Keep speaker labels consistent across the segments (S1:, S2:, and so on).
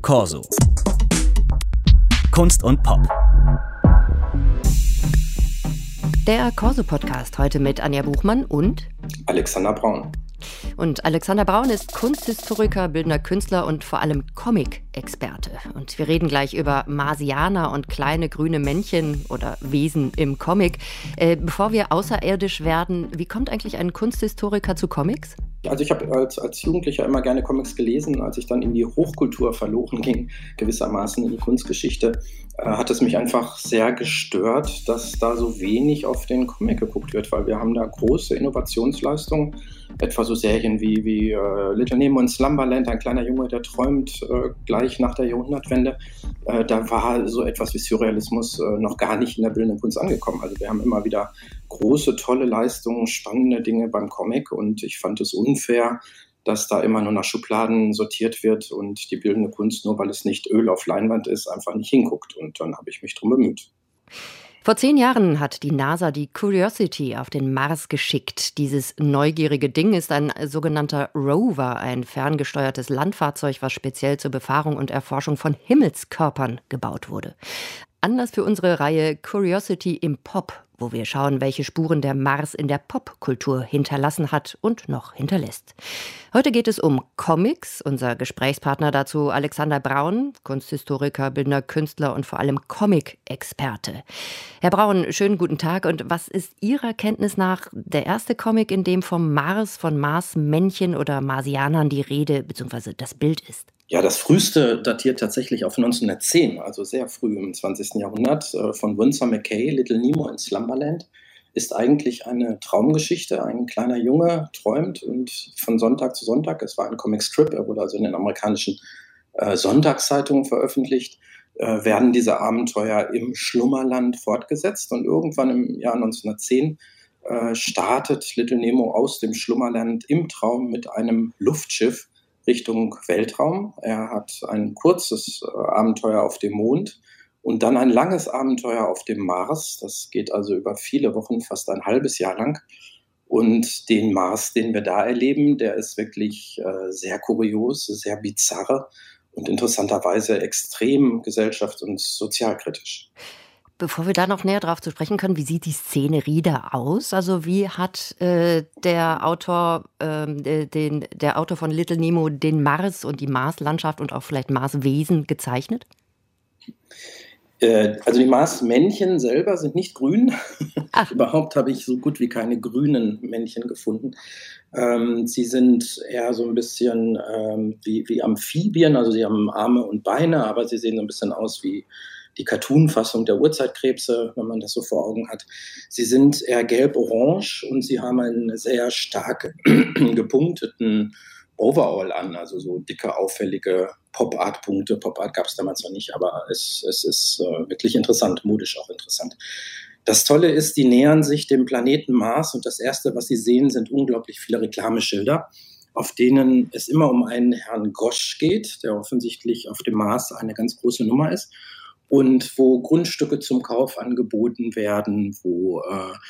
S1: Corso. Kunst und Pop.
S2: Der Corso-Podcast heute mit Anja Buchmann und
S3: Alexander Braun.
S2: Und Alexander Braun ist Kunsthistoriker, bildender Künstler und vor allem Comic-Experte. Und wir reden gleich über Marsianer und kleine grüne Männchen oder Wesen im Comic. Bevor wir außerirdisch werden, wie kommt eigentlich ein Kunsthistoriker zu Comics?
S3: Also ich habe als Jugendlicher immer gerne Comics gelesen. Als ich dann in die Hochkultur verloren ging, gewissermaßen in die Kunstgeschichte, hat es mich einfach sehr gestört, dass da so wenig auf den Comic geguckt wird, weil wir haben da große Innovationsleistungen, etwa so Serien wie Little Nemo in Slumberland, ein kleiner Junge, der träumt, gleich nach der Jahrhundertwende. Da war so etwas wie Surrealismus noch gar nicht in der bildenden Kunst angekommen. Also wir haben immer wieder große, tolle Leistungen, spannende Dinge beim Comic und ich fand es unfair, dass da immer nur nach Schubladen sortiert wird und die bildende Kunst, nur weil es nicht Öl auf Leinwand ist, einfach nicht hinguckt. Und dann habe ich mich drum bemüht.
S2: Vor 10 Jahren hat die NASA die Curiosity auf den Mars geschickt. Dieses neugierige Ding ist ein sogenannter Rover, ein ferngesteuertes Landfahrzeug, was speziell zur Befahrung und Erforschung von Himmelskörpern gebaut wurde. Anlass für unsere Reihe Curiosity im Pop, wo wir schauen, welche Spuren der Mars in der Popkultur hinterlassen hat und noch hinterlässt. Heute geht es um Comics. Unser Gesprächspartner dazu Alexander Braun, Kunsthistoriker, bildender Künstler und vor allem Comic-Experte. Herr Braun, schönen guten Tag. Und was ist Ihrer Kenntnis nach der erste Comic, in dem vom Mars, von Marsmännchen oder Marsianern die Rede bzw. das Bild ist?
S3: Ja, das früheste datiert tatsächlich auf 1910, also sehr früh im 20. Jahrhundert, von Winsor McCay, Little Nemo in Slumberland. Ist eigentlich eine Traumgeschichte. Ein kleiner Junge träumt und von Sonntag zu Sonntag, es war ein Comicstrip, er wurde also in den amerikanischen Sonntagszeitungen veröffentlicht, werden diese Abenteuer im Schlummerland fortgesetzt und irgendwann im Jahr 1910 startet Little Nemo aus dem Schlummerland im Traum mit einem Luftschiff Richtung Weltraum. Er hat ein kurzes Abenteuer auf dem Mond und dann ein langes Abenteuer auf dem Mars. Das geht also über viele Wochen, fast ein halbes Jahr lang. Und den Mars, den wir da erleben, der ist wirklich sehr kurios, sehr bizarr und interessanterweise extrem gesellschafts- und sozialkritisch.
S2: Bevor wir da noch näher drauf zu sprechen können, wie sieht die Szenerie da aus? Also wie hat der Autor von Little Nemo den Mars und die Marslandschaft und auch vielleicht Marswesen gezeichnet?
S3: Also die Marsmännchen selber sind nicht grün.
S2: Ach.
S3: Überhaupt habe ich so gut wie keine grünen Männchen gefunden. Sie sind eher so ein bisschen wie Amphibien, also sie haben Arme und Beine, aber sie sehen so ein bisschen aus wie die Cartoon-Fassung der Urzeitkrebse, wenn man das so vor Augen hat. Sie sind eher gelb-orange und sie haben einen sehr stark gepunkteten Overall an, also so dicke, auffällige Pop-Art-Punkte. Pop-Art gab es damals noch nicht, aber es ist wirklich interessant, modisch auch interessant. Das Tolle ist, die nähern sich dem Planeten Mars und das Erste, was sie sehen, sind unglaublich viele Reklameschilder, auf denen es immer um einen Herrn Gosch geht, der offensichtlich auf dem Mars eine ganz große Nummer ist. Und wo Grundstücke zum Kauf angeboten werden, wo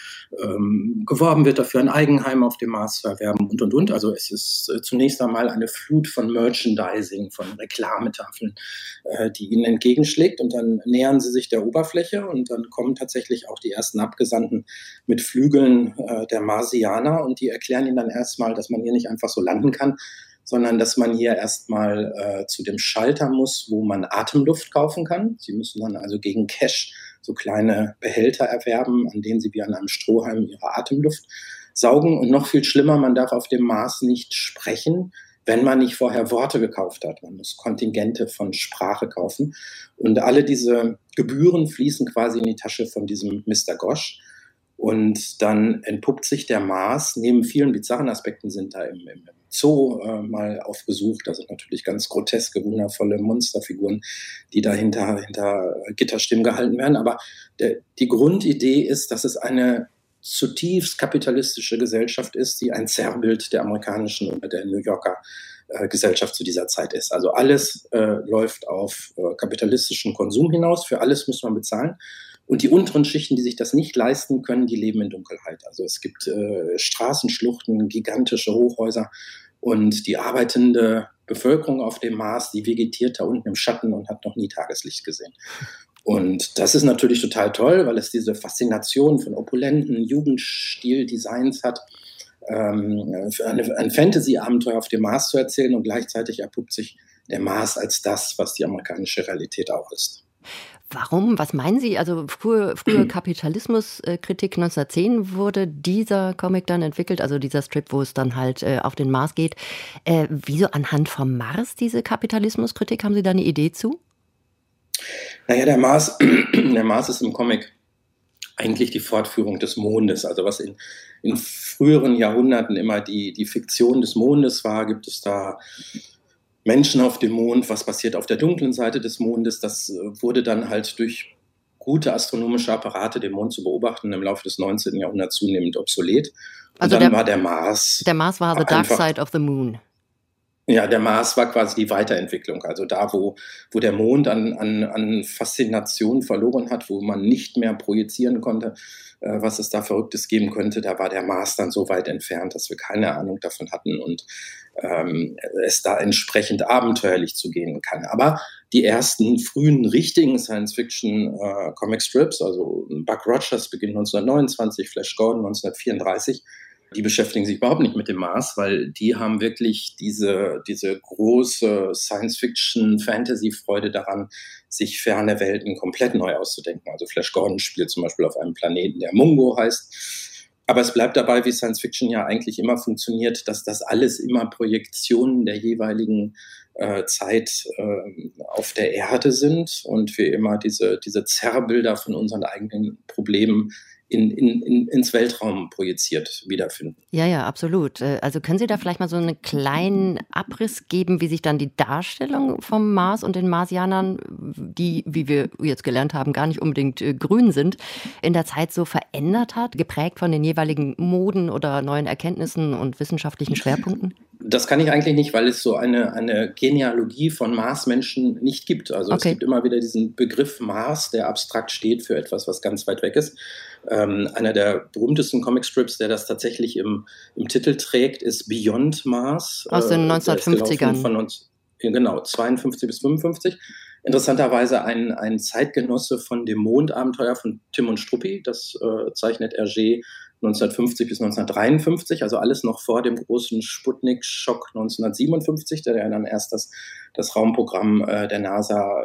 S3: geworben wird dafür, ein Eigenheim auf dem Mars zu erwerben und. Also es ist zunächst einmal eine Flut von Merchandising, von Reklametafeln, die ihnen entgegenschlägt. Und dann nähern sie sich der Oberfläche und dann kommen tatsächlich auch die ersten Abgesandten mit Flügeln der Marsianer und die erklären ihnen dann erstmal, dass man hier nicht einfach so landen kann, sondern dass man hier erstmal zu dem Schalter muss, wo man Atemluft kaufen kann. Sie müssen dann also gegen Cash so kleine Behälter erwerben, an denen sie wie an einem Strohhalm ihre Atemluft saugen. Und noch viel schlimmer, man darf auf dem Mars nicht sprechen, wenn man nicht vorher Worte gekauft hat. Man muss Kontingente von Sprache kaufen. Und alle diese Gebühren fließen quasi in die Tasche von diesem Mr. Gosch. Und dann entpuppt sich der Mars, neben vielen bizarren Aspekten sind da im Zoo mal aufgesucht. Da sind natürlich ganz groteske, wundervolle Monsterfiguren, die da hinter Gitterstimmen gehalten werden. Aber die Grundidee ist, dass es eine zutiefst kapitalistische Gesellschaft ist, die ein Zerrbild der amerikanischen oder der New Yorker Gesellschaft zu dieser Zeit ist. Also alles läuft auf kapitalistischen Konsum hinaus. Für alles muss man bezahlen. Und die unteren Schichten, die sich das nicht leisten können, die leben in Dunkelheit. Also es gibt Straßenschluchten, gigantische Hochhäuser und die arbeitende Bevölkerung auf dem Mars, die vegetiert da unten im Schatten und hat noch nie Tageslicht gesehen. Und das ist natürlich total toll, weil es diese Faszination von opulenten Jugendstil-Designs hat, ein Fantasy-Abenteuer auf dem Mars zu erzählen, und gleichzeitig erpuppt sich der Mars als das, was die amerikanische Realität auch ist.
S2: Warum? Was meinen Sie? Also frühe Kapitalismuskritik 1910 wurde dieser Comic dann entwickelt, also dieser Strip, wo es dann halt auf den Mars geht. Wieso anhand vom Mars diese Kapitalismuskritik? Haben Sie da eine Idee zu?
S3: Naja, der Mars ist im Comic eigentlich die Fortführung des Mondes. Also was in früheren Jahrhunderten immer die Fiktion des Mondes war, gibt es da Menschen auf dem Mond, was passiert auf der dunklen Seite des Mondes. Das wurde dann halt durch gute astronomische Apparate, den Mond zu beobachten, im Laufe des 19. Jahrhunderts zunehmend obsolet. Und
S2: Also
S3: dann war der Mars.
S2: Der Mars war the dark side of the moon.
S3: Ja, der Mars war quasi die Weiterentwicklung, also da, wo der Mond an Faszination verloren hat, wo man nicht mehr projizieren konnte, was es da Verrücktes geben könnte, da war der Mars dann so weit entfernt, dass wir keine Ahnung davon hatten und es da entsprechend abenteuerlich zugehen kann. Aber die ersten frühen richtigen Science-Fiction-Comic-Strips, also Buck Rogers beginnt 1929, Flash Gordon 1934, die beschäftigen sich überhaupt nicht mit dem Mars, weil die haben wirklich diese große Science-Fiction-Fantasy-Freude daran, sich ferne Welten komplett neu auszudenken. Also Flash Gordon spielt zum Beispiel auf einem Planeten, der Mungo heißt. Aber es bleibt dabei, wie Science-Fiction ja eigentlich immer funktioniert, dass das alles immer Projektionen der jeweiligen Zeit auf der Erde sind und wir immer diese Zerrbilder von unseren eigenen Problemen ins Weltraum projiziert wiederfinden.
S2: Ja, absolut. Also können Sie da vielleicht mal so einen kleinen Abriss geben, wie sich dann die Darstellung vom Mars und den Marsianern, die, wie wir jetzt gelernt haben, gar nicht unbedingt grün sind, in der Zeit so verändert hat, geprägt von den jeweiligen Moden oder neuen Erkenntnissen und wissenschaftlichen Schwerpunkten?
S3: Das kann ich eigentlich nicht, weil es so eine Genealogie von Marsmenschen nicht gibt. Also Es gibt immer wieder diesen Begriff Mars, der abstrakt steht für etwas, was ganz weit weg ist. Einer der berühmtesten Comicstrips, der das tatsächlich im Titel trägt, ist Beyond Mars.
S2: Aus den 1950ern.
S3: Von uns, genau, 52 bis 55. Interessanterweise ein Zeitgenosse von dem Mondabenteuer von Tim und Struppi. Das zeichnet Hergé 1950 bis 1953, also alles noch vor dem großen Sputnik-Schock 1957, der dann erst das Raumprogramm der NASA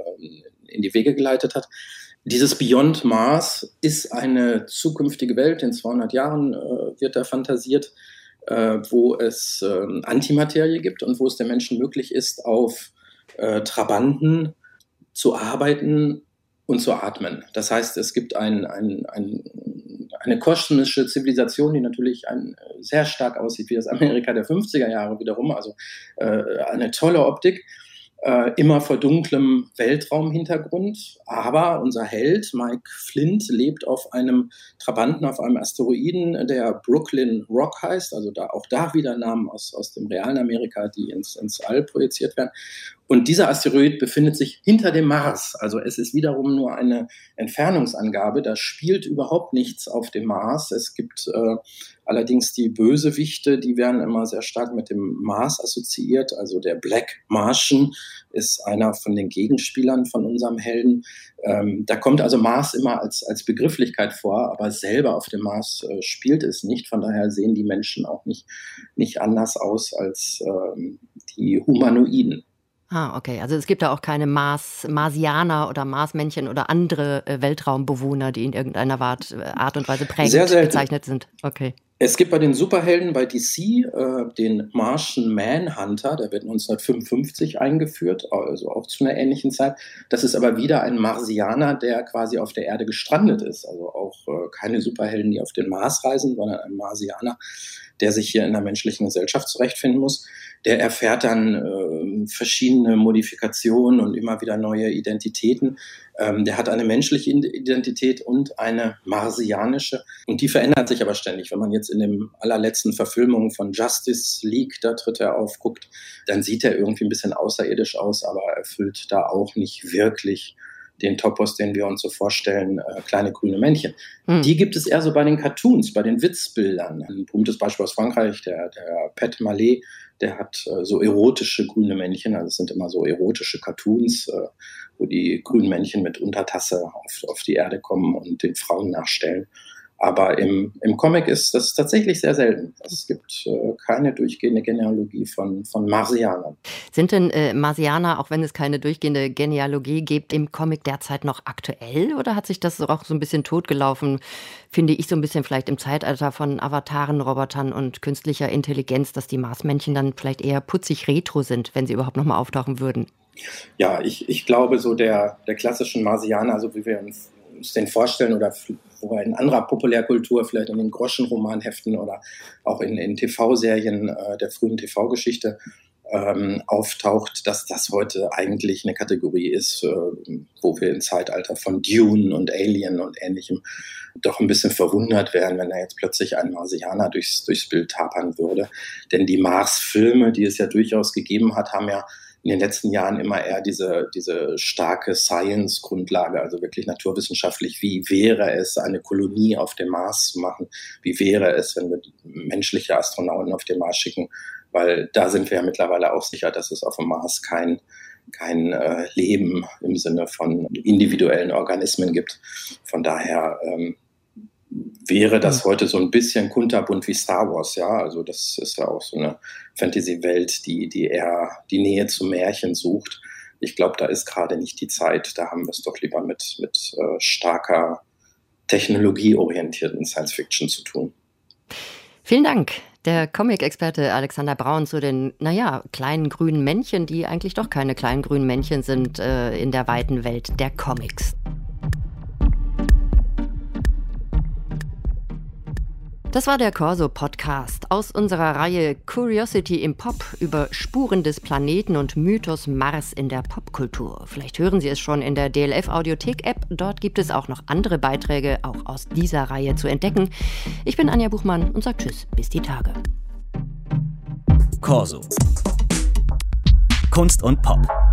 S3: in die Wege geleitet hat. Dieses Beyond Mars ist eine zukünftige Welt, in 200 Jahren wird da fantasiert, wo es Antimaterie gibt und wo es den Menschen möglich ist, auf Trabanten zu arbeiten und zu atmen. Das heißt, es gibt eine kosmische Zivilisation, die natürlich sehr stark aussieht wie das Amerika der 50er Jahre wiederum, also eine tolle Optik, immer vor dunklem Weltraumhintergrund. Aber unser Held, Mike Flint, lebt auf einem Trabanten, auf einem Asteroiden, der Brooklyn Rock heißt, also auch da wieder Namen aus dem realen Amerika, die ins All projiziert werden. Und dieser Asteroid befindet sich hinter dem Mars. Also es ist wiederum nur eine Entfernungsangabe. Da spielt überhaupt nichts auf dem Mars. Es gibt allerdings die Bösewichte, die werden immer sehr stark mit dem Mars assoziiert. Also der Black Martian ist einer von den Gegenspielern von unserem Helden. Da kommt also Mars immer als Begrifflichkeit vor, aber selber auf dem Mars spielt es nicht. Von daher sehen die Menschen auch nicht anders aus als die Humanoiden.
S2: Okay. Also es gibt da auch keine Marsianer oder Marsmännchen oder andere Weltraumbewohner, die in irgendeiner Art und Weise prägend gezeichnet sind. Okay.
S3: Es gibt bei den Superhelden bei DC den Martian Manhunter, der wird 1955 eingeführt, also auch zu einer ähnlichen Zeit. Das ist aber wieder ein Marsianer, der quasi auf der Erde gestrandet ist. Also auch keine Superhelden, die auf den Mars reisen, sondern ein Marsianer, der sich hier in der menschlichen Gesellschaft zurechtfinden muss. Der erfährt dann verschiedene Modifikationen und immer wieder neue Identitäten. Der hat eine menschliche Identität und eine marsianische. Und die verändert sich aber ständig. Wenn man jetzt in dem allerletzten Verfilmung von Justice League, da tritt er auf, guckt, dann sieht er irgendwie ein bisschen außerirdisch aus, aber erfüllt da auch nicht wirklich den Topos, den wir uns so vorstellen, kleine grüne Männchen. Die gibt es eher so bei den Cartoons, bei den Witzbildern. Ein berühmtes Beispiel aus Frankreich, der Pet Mallet Der hat so erotische grüne Männchen, also es sind immer so erotische Cartoons, wo die grünen Männchen mit Untertasse auf die Erde kommen und den Frauen nachstellen. Aber im Comic ist das tatsächlich sehr selten. Es gibt keine durchgehende Genealogie von Marsianern.
S2: Sind denn Marsianer, auch wenn es keine durchgehende Genealogie gibt, im Comic derzeit noch aktuell? Oder hat sich das auch so ein bisschen totgelaufen, finde ich, so ein bisschen vielleicht im Zeitalter von Avataren, Robotern und künstlicher Intelligenz, dass die Marsmännchen dann vielleicht eher putzig retro sind, wenn sie überhaupt noch mal auftauchen würden?
S3: Ja, ich glaube, so der klassischen Marsianer, so wie wir uns den vorstellen oder wo er in anderer Populärkultur, vielleicht in den Groschenromanheften oder auch in TV-Serien der frühen TV-Geschichte auftaucht, dass das heute eigentlich eine Kategorie ist, wo wir im Zeitalter von Dune und Alien und Ähnlichem doch ein bisschen verwundert wären, wenn da jetzt plötzlich ein Marsianer durchs Bild tapern würde. Denn die Mars-Filme, die es ja durchaus gegeben hat, haben ja in den letzten Jahren immer eher diese starke Science-Grundlage, also wirklich naturwissenschaftlich, wie wäre es, eine Kolonie auf dem Mars zu machen? Wie wäre es, wenn wir menschliche Astronauten auf den Mars schicken? Weil da sind wir ja mittlerweile auch sicher, dass es auf dem Mars kein Leben im Sinne von individuellen Organismen gibt. Von daher wäre das heute so ein bisschen kunterbunt wie Star Wars, ja. Also das ist ja auch so eine Fantasy-Welt, die eher die Nähe zu Märchen sucht. Ich glaube, da ist gerade nicht die Zeit. Da haben wir es doch lieber mit starker technologieorientierten Science-Fiction zu tun.
S2: Vielen Dank. Der Comic-Experte Alexander Braun zu den, kleinen grünen Männchen, die eigentlich doch keine kleinen grünen Männchen sind in der weiten Welt der Comics. Das war der Corso-Podcast aus unserer Reihe Curiosity im Pop über Spuren des Planeten und Mythos Mars in der Popkultur. Vielleicht hören Sie es schon in der DLF-Audiothek-App. Dort gibt es auch noch andere Beiträge, auch aus dieser Reihe zu entdecken. Ich bin Anja Buchmann und sage Tschüss, bis die Tage.
S1: Corso. Kunst und Pop.